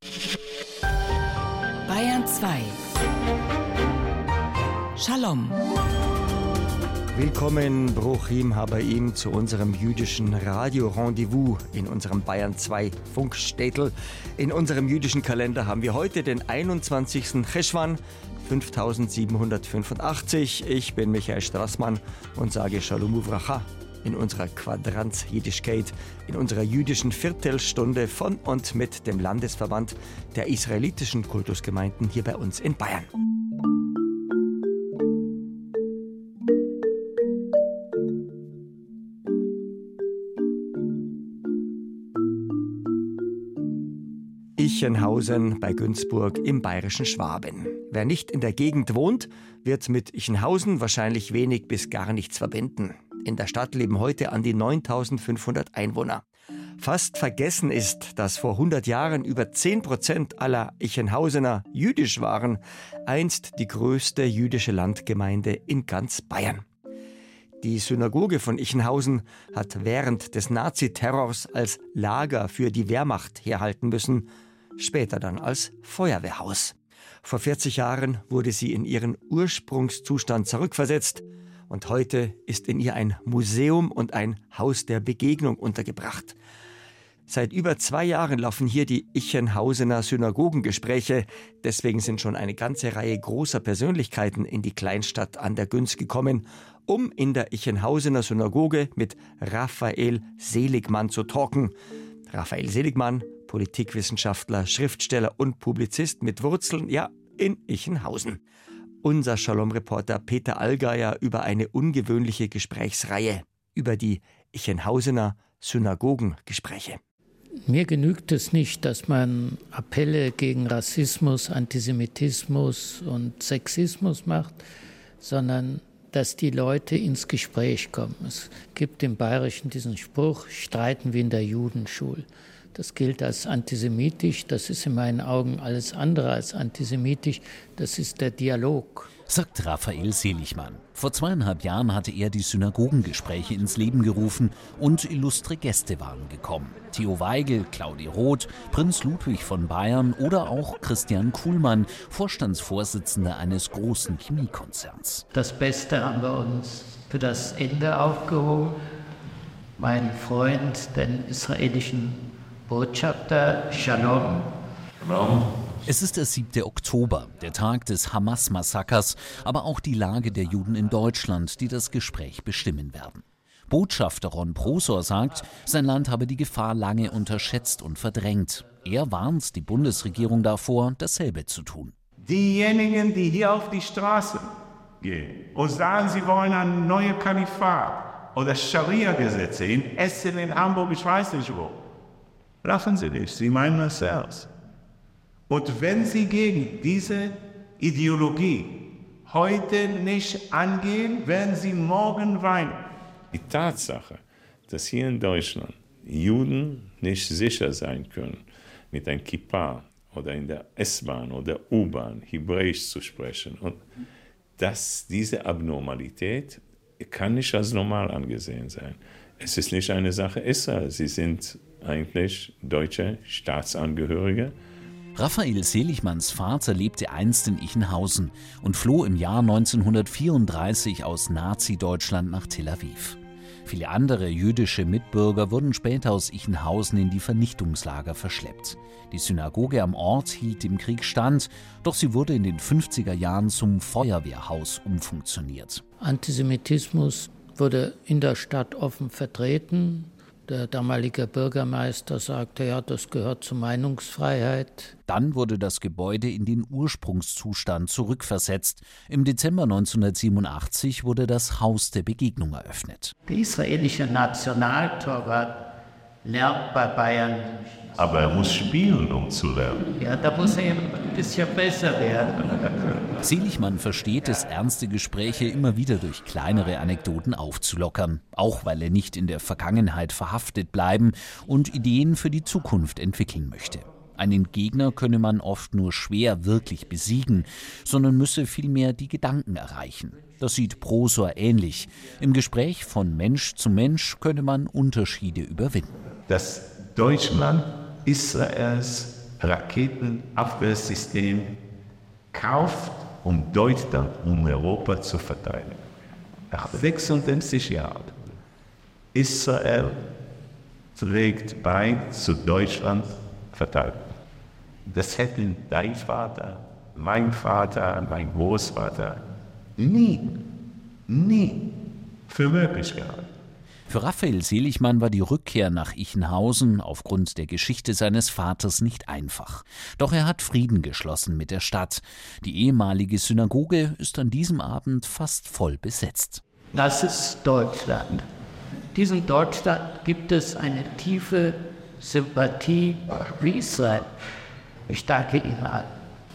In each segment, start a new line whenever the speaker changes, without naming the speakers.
Bayern 2. Shalom.
Willkommen, Bruchim Habaim, zu unserem jüdischen Radio-Rendezvous in unserem Bayern 2 Funkstädtel. In unserem jüdischen Kalender haben wir heute den 21. Cheshvan 5785. Ich bin Michael Strassmann und sage Shalom Uvracha in unserer Quadranz Jiddischkeit, in unserer jüdischen Viertelstunde von und mit dem Landesverband der israelitischen Kultusgemeinden hier bei uns in Bayern. Ichenhausen bei Günzburg im bayerischen Schwaben. Wer nicht in der Gegend wohnt, wird mit Ichenhausen wahrscheinlich wenig bis gar nichts verbinden. In der Stadt leben heute an die 9.500 Einwohner. Fast vergessen ist, dass vor 100 Jahren über 10% aller Ichenhausener jüdisch waren, einst die größte jüdische Landgemeinde in ganz Bayern. Die Synagoge von Ichenhausen hat während des Naziterrors als Lager für die Wehrmacht herhalten müssen, später dann als Feuerwehrhaus. Vor 40 Jahren wurde sie in ihren Ursprungszustand zurückversetzt und heute ist in ihr ein Museum und ein Haus der Begegnung untergebracht. Seit über 2 Jahren laufen hier die Ichenhausener Synagogengespräche. Deswegen sind schon eine ganze Reihe großer Persönlichkeiten in die Kleinstadt an der Günz gekommen, um in der Ichenhausener Synagoge mit Raphael Seligmann zu talken. Raphael Seligmann, Politikwissenschaftler, Schriftsteller und Publizist mit Wurzeln, in Ichenhausen. Unser Shalom-Reporter Peter Allgeier über eine ungewöhnliche Gesprächsreihe über die Ichenhausener Synagogengespräche.
Mir genügt es nicht, dass man Appelle gegen Rassismus, Antisemitismus und Sexismus macht, sondern dass die Leute ins Gespräch kommen. Es gibt im Bayerischen diesen Spruch, streiten wie in der Judenschule. Das gilt als antisemitisch, das ist in meinen Augen alles andere als antisemitisch, das ist der Dialog.
Sagt Raphael Seligmann. Vor 2,5 Jahren hatte er die Synagogengespräche ins Leben gerufen und illustre Gäste waren gekommen. Theo Weigel, Claudi Roth, Prinz Ludwig von Bayern oder auch Christian Kuhlmann, Vorstandsvorsitzender eines großen Chemiekonzerns.
Das Beste haben wir uns für das Ende aufgehoben. Mein Freund, den israelischen Botschafter, Shalom.
Es ist der 7. Oktober, der Tag des Hamas-Massakers, aber auch die Lage der Juden in Deutschland, die das Gespräch bestimmen werden. Botschafter Ron Prosor sagt, sein Land habe die Gefahr lange unterschätzt und verdrängt. Er warnt die Bundesregierung davor, dasselbe zu tun.
Diejenigen, die hier auf die Straße gehen und sagen, sie wollen ein neues Kalifat oder Scharia-Gesetze in Essen, in Hamburg, ich weiß nicht wo. Lachen Sie nicht, Sie meinen es ernst. Und wenn Sie gegen diese Ideologie heute nicht angehen, werden Sie morgen weinen. Die Tatsache, dass hier in Deutschland Juden nicht sicher sein können, mit einem Kippa oder in der S-Bahn oder U-Bahn Hebräisch zu sprechen, und dass diese Abnormalität kann nicht als normal angesehen sein. Es ist nicht eine Sache Israel, sie sind eigentlich deutsche Staatsangehörige.
Raphael Seligmanns Vater lebte einst in Ichenhausen und floh im Jahr 1934 aus Nazi-Deutschland nach Tel Aviv. Viele andere jüdische Mitbürger wurden später aus Ichenhausen in die Vernichtungslager verschleppt. Die Synagoge am Ort hielt im Krieg stand, doch sie wurde in den 50er Jahren zum Feuerwehrhaus umfunktioniert.
Antisemitismus wurde in der Stadt offen vertreten. Der damalige Bürgermeister sagte, ja, das gehört zur Meinungsfreiheit.
Dann wurde das Gebäude in den Ursprungszustand zurückversetzt. Im Dezember 1987 wurde das Haus der Begegnung eröffnet.
Der israelische Nationaltorwart lernt bei Bayern.
Aber er muss spielen, um zu lernen.
Ja, da muss er ein bisschen besser werden.
Seligmann versteht es, ernste Gespräche immer wieder durch kleinere Anekdoten aufzulockern. Auch weil er nicht in der Vergangenheit verhaftet bleiben und Ideen für die Zukunft entwickeln möchte. Einen Gegner könne man oft nur schwer wirklich besiegen, sondern müsse vielmehr die Gedanken erreichen. Das sieht Prosor ähnlich. Im Gespräch von Mensch zu Mensch könne man Unterschiede überwinden.
Das Deutschland Israels Raketenabwehrsystem kauft, um Deutschland, um Europa zu verteidigen. Nach 56 Jahren. Israel trägt bei zu Deutschland Verteidigung. Das hätten dein Vater, mein Großvater nie für möglich gehalten.
Für Raphael Seligmann war die Rückkehr nach Ichenhausen aufgrund der Geschichte seines Vaters nicht einfach. Doch er hat Frieden geschlossen mit der Stadt. Die ehemalige Synagoge ist an diesem Abend fast voll besetzt.
Das ist Deutschland. Diesem Deutschland gibt es eine tiefe Sympathie für Israel. Ich danke Ihnen allen.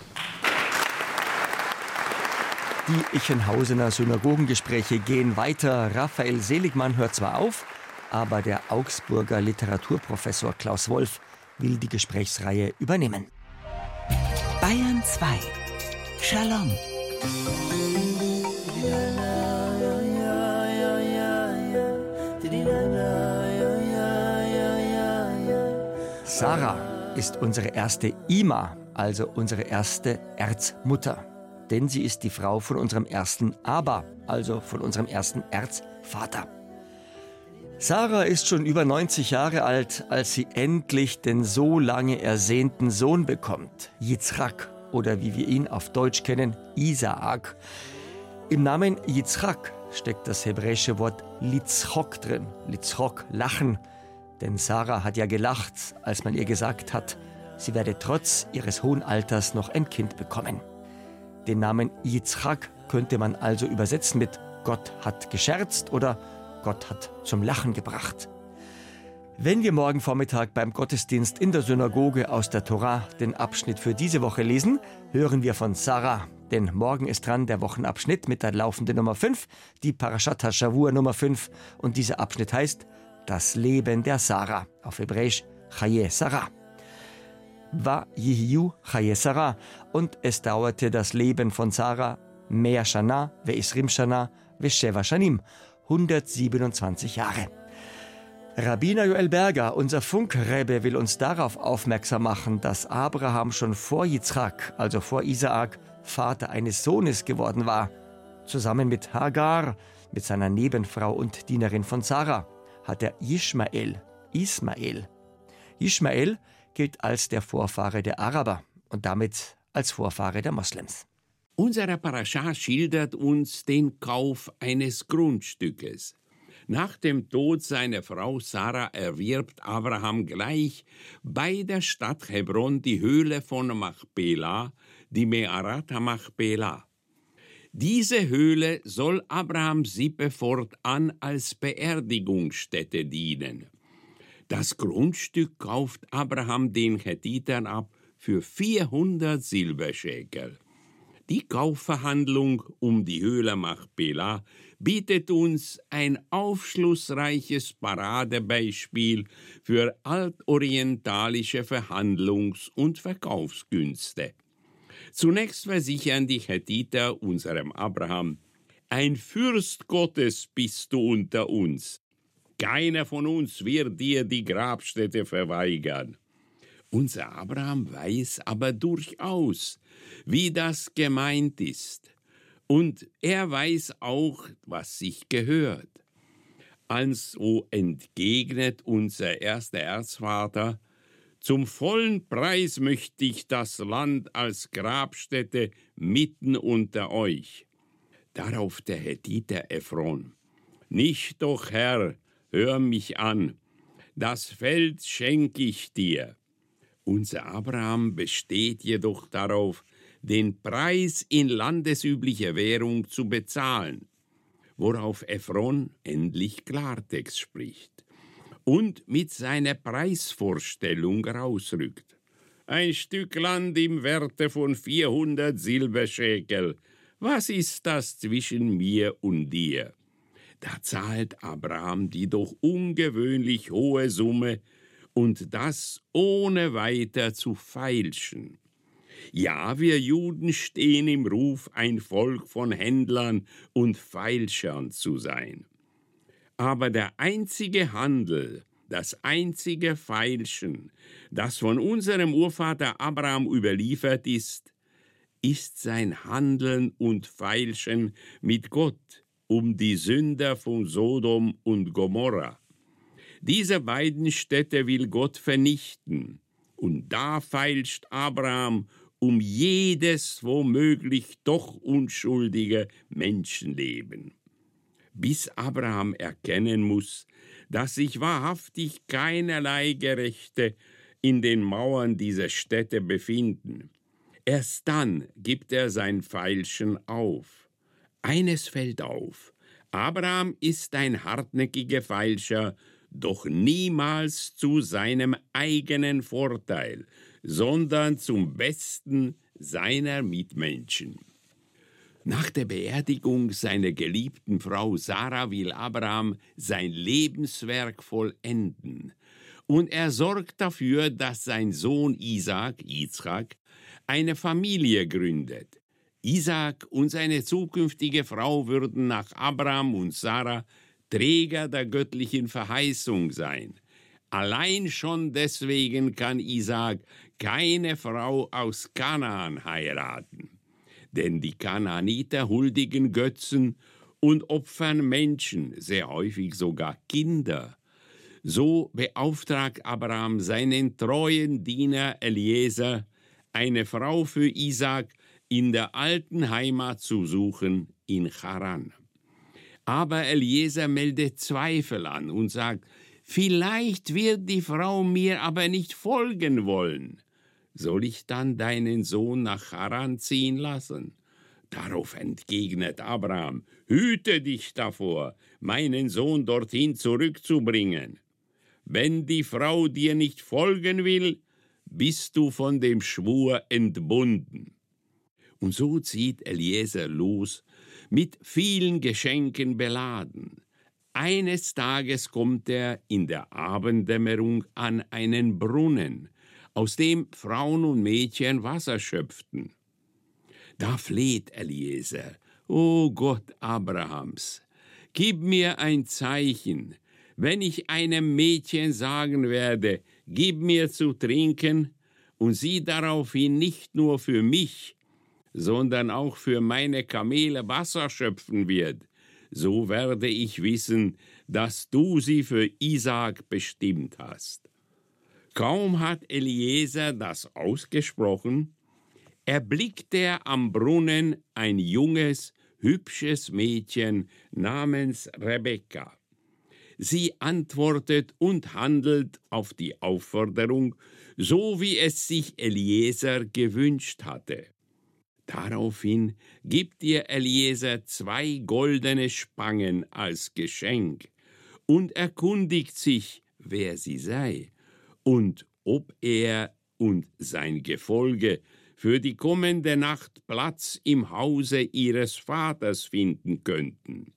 Die Ichenhausener Synagogengespräche gehen weiter. Raphael Seligmann hört zwar auf, aber der Augsburger Literaturprofessor Klaus Wolf will die Gesprächsreihe übernehmen.
Bayern 2. Shalom.
Sarah ist unsere erste Ima, also unsere erste Erzmutter. Denn sie ist die Frau von unserem ersten Abba, also von unserem ersten Erzvater. Sarah ist schon über 90 Jahre alt, als sie endlich den so lange ersehnten Sohn bekommt, Yitzchak, oder wie wir ihn auf Deutsch kennen, Isaak. Im Namen Yitzchak steckt das hebräische Wort Litzchok drin, Litzchok, lachen. Denn Sarah hat ja gelacht, als man ihr gesagt hat, sie werde trotz ihres hohen Alters noch ein Kind bekommen. Den Namen Yitzchak könnte man also übersetzen mit Gott hat gescherzt oder Gott hat zum Lachen gebracht. Wenn wir morgen Vormittag beim Gottesdienst in der Synagoge aus der Torah den Abschnitt für diese Woche lesen, hören wir von Sarah. Denn morgen ist dran der Wochenabschnitt mit der laufenden Nummer 5, die Parashat HaShavua Nummer 5. Und dieser Abschnitt heißt Das Leben der Sarah, auf Hebräisch Chaye Sarah. Va Yihiyu Chaye Sarah, und es dauerte das Leben von Sarah Mea Shana ve'isrim Shana ve'sheva Shanim, 127 Jahre. Rabbiner Joel Berger, unser Funkrebbe, will uns darauf aufmerksam machen, dass Abraham schon vor Yitzchak, also vor Isaak, Vater eines Sohnes geworden war. Zusammen mit Hagar, mit seiner Nebenfrau und Dienerin von Sarah, hat er Ismael. Ismael gilt als der Vorfahre der Araber und damit als Vorfahre der Moslems.
Unsere Parascha schildert uns den Kauf eines Grundstückes. Nach dem Tod seiner Frau Sarah erwirbt Abraham gleich bei der Stadt Hebron die Höhle von Machpelah, die Me'arat HaMachpelah. Diese Höhle soll Abrahams Sippe fortan als Beerdigungsstätte dienen. Das Grundstück kauft Abraham den Hethitern ab für 400 Silberschekel. Die Kaufverhandlung um die Höhle Machpelah bietet uns ein aufschlussreiches Paradebeispiel für altorientalische Verhandlungs- und Verkaufskünste. Zunächst versichern die Hethiter unserem Abraham: Ein Fürst Gottes bist du unter uns. Keiner von uns wird dir die Grabstätte verweigern. Unser Abraham weiß aber durchaus, wie das gemeint ist. Und er weiß auch, was sich gehört. Also entgegnet unser erster Erzvater: Zum vollen Preis möchte ich das Land als Grabstätte mitten unter euch. Darauf der Hethiter Ephron: Nicht doch, Herr, hör mich an, das Feld schenke ich dir. Unser Abraham besteht jedoch darauf, den Preis in landesüblicher Währung zu bezahlen, worauf Ephron endlich Klartext spricht und mit seiner Preisvorstellung rausrückt. Ein Stück Land im Werte von 400 Silberschekel, was ist das zwischen mir und dir? Da zahlt Abraham die doch ungewöhnlich hohe Summe, und das ohne weiter zu feilschen. Ja, wir Juden stehen im Ruf, ein Volk von Händlern und Feilschern zu sein. Aber der einzige Handel, das einzige Feilschen, das von unserem Urvater Abraham überliefert ist sein Handeln und Feilschen mit Gott die Sünder von Sodom und Gomorra. Diese beiden Städte will Gott vernichten, und da feilscht Abraham jedes womöglich doch unschuldige Menschenleben. Bis Abraham erkennen muss, dass sich wahrhaftig keinerlei Gerechte in den Mauern dieser Städte befinden. Erst dann gibt er sein Feilschen auf. Eines fällt auf: Abraham ist ein hartnäckiger Feilscher, doch niemals zu seinem eigenen Vorteil, sondern zum Besten seiner Mitmenschen. Nach der Beerdigung seiner geliebten Frau Sarah will Abraham sein Lebenswerk vollenden. Und er sorgt dafür, dass sein Sohn Isaak, eine Familie gründet. Isaak und seine zukünftige Frau würden nach Abraham und Sarah Träger der göttlichen Verheißung sein. Allein schon deswegen kann Isaak keine Frau aus Kanaan heiraten. Denn die Kanaaniter huldigen Götzen und opfern Menschen, sehr häufig sogar Kinder. So beauftragt Abraham seinen treuen Diener Eliezer, eine Frau für Isaak in der alten Heimat zu suchen, in Charan. Aber Eliezer meldet Zweifel an und sagt: Vielleicht wird die Frau mir aber nicht folgen wollen. Soll ich dann deinen Sohn nach Charan ziehen lassen? Darauf entgegnet Abraham: Hüte dich davor, meinen Sohn dorthin zurückzubringen. Wenn die Frau dir nicht folgen will, bist du von dem Schwur entbunden. Und so zieht Eliezer los, mit vielen Geschenken beladen. Eines Tages kommt er in der Abenddämmerung an einen Brunnen, aus dem Frauen und Mädchen Wasser schöpften. Da fleht Eliezer: O Gott Abrahams, gib mir ein Zeichen, wenn ich einem Mädchen sagen werde, gib mir zu trinken, und sie daraufhin nicht nur für mich, sondern auch für meine Kamele Wasser schöpfen wird, so werde ich wissen, dass du sie für Isaak bestimmt hast. Kaum hat Eliezer das ausgesprochen, erblickt er am Brunnen ein junges, hübsches Mädchen namens Rebekka. Sie antwortet und handelt auf die Aufforderung, so wie es sich Eliezer gewünscht hatte. Daraufhin gibt ihr Eliezer 2 goldene Spangen als Geschenk und erkundigt sich, wer sie sei und ob er und sein Gefolge für die kommende Nacht Platz im Hause ihres Vaters finden könnten.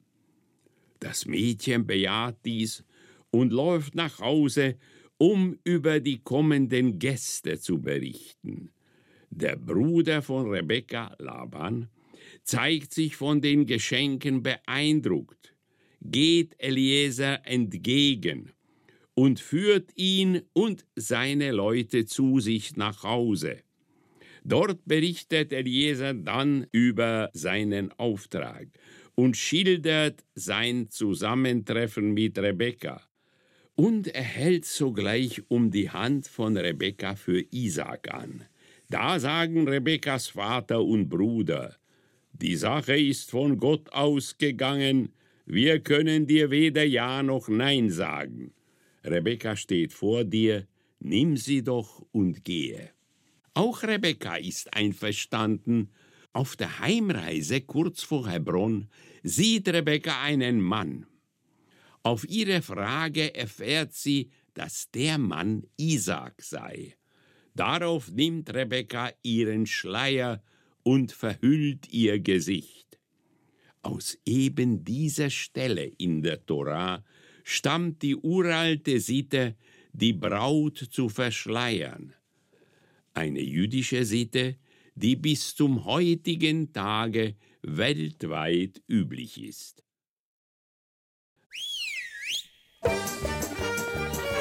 Das Mädchen bejaht dies und läuft nach Hause, um über die kommenden Gäste zu berichten. Der Bruder von Rebekka, Laban, zeigt sich von den Geschenken beeindruckt, geht Eliezer entgegen und führt ihn und seine Leute zu sich nach Hause. Dort berichtet Eliezer dann über seinen Auftrag und schildert sein Zusammentreffen mit Rebekka und erhält sogleich die Hand von Rebekka für Isaak an. Da sagen Rebekkas Vater und Bruder: Die Sache ist von Gott ausgegangen, wir können dir weder Ja noch Nein sagen. Rebekka steht vor dir, nimm sie doch und gehe. Auch Rebekka ist einverstanden. Auf der Heimreise kurz vor Hebron sieht Rebekka einen Mann. Auf ihre Frage erfährt sie, dass der Mann Isaak sei. Darauf nimmt Rebekka ihren Schleier und verhüllt ihr Gesicht. Aus eben dieser Stelle in der Tora stammt die uralte Sitte, die Braut zu verschleiern. Eine jüdische Sitte, die bis zum heutigen Tage weltweit üblich ist.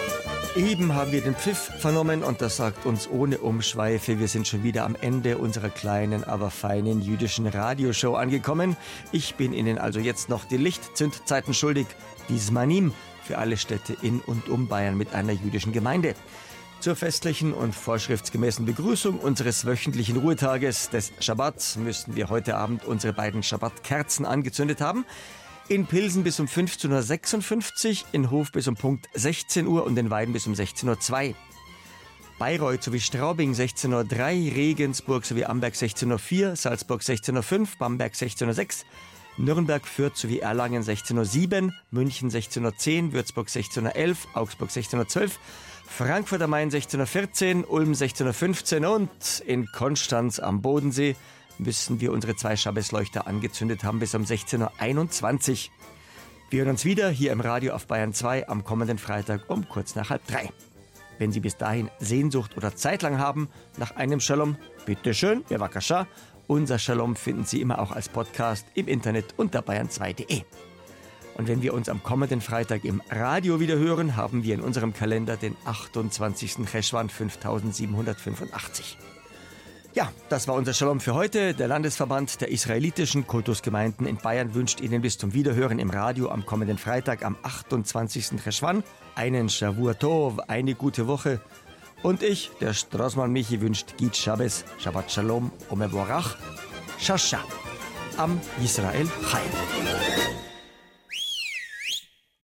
Eben haben wir den Pfiff vernommen und das sagt uns ohne Umschweife, wir sind schon wieder am Ende unserer kleinen, aber feinen jüdischen Radioshow angekommen. Ich bin Ihnen also jetzt noch die Lichtzündzeiten schuldig, die Zmanim, für alle Städte in und um Bayern mit einer jüdischen Gemeinde. Zur festlichen und vorschriftsgemäßen Begrüßung unseres wöchentlichen Ruhetages des Schabbats müssten wir heute Abend unsere beiden Schabbatkerzen angezündet haben. In Pilsen bis um 15.56 Uhr, in Hof bis um Punkt 16 Uhr und in Weiden bis um 16.02 Uhr. Bayreuth sowie Straubing 16.03 Uhr, Regensburg sowie Amberg 16.04 Uhr, Salzburg 16.05 Uhr, Bamberg 16.06 Uhr, Nürnberg, Fürth sowie Erlangen 16.07 Uhr, München 16.10 Uhr, Würzburg 16.11 Uhr, Augsburg 16.12 Uhr, Frankfurt am Main 16.14 Uhr, Ulm 16.15 Uhr und in Konstanz am Bodensee müssen wir unsere 2 Schabbesleuchter angezündet haben bis um 16.21 Uhr. Wir hören uns wieder hier im Radio auf Bayern 2 am kommenden Freitag um kurz nach 2:30. Wenn Sie bis dahin Sehnsucht oder Zeit lang haben nach einem Shalom, bitteschön, bevakasha. Unser Shalom finden Sie immer auch als Podcast im Internet unter bayern2.de. Und wenn wir uns am kommenden Freitag im Radio wieder hören, haben wir in unserem Kalender den 28. Cheshvan 5785. Ja, das war unser Shalom für heute. Der Landesverband der israelitischen Kultusgemeinden in Bayern wünscht Ihnen bis zum Wiederhören im Radio am kommenden Freitag am 28. Cheshvan einen Shavua Tov, eine gute Woche. Und ich, der Strassmann Michi, wünscht Git Shabbos, Shabbat Shalom, Omevorach, Shasha, Am Yisrael Chai.